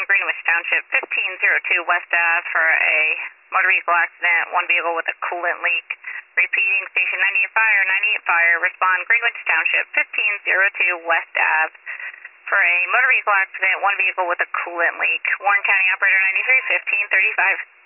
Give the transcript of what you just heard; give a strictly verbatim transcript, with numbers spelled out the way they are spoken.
respond Greenwich Township fifteen oh two West Ave for a motor vehicle accident, one vehicle with a coolant leak. Repeating, station ninety-eight fire, ninety-eight fire, respond Greenwich Township fifteen oh two West Ave for a motor vehicle accident, one vehicle with a coolant leak. Warren County Operator ninety-three, fifteen thirty-five.